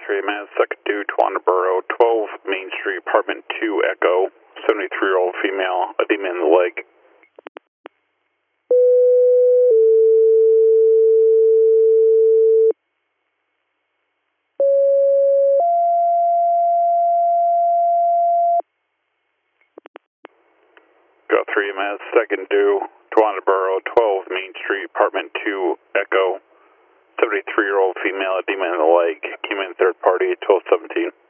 3 minutes, second due, Twanaboro, 12 Main Street, apartment 2, Echo, 73-year-old female, edema in the leg. Go 3 minutes, second due, Twanaboro, 12 Main Street, apartment 2, Echo, 73-year-old female, edema in the leg, came in third party, 1217.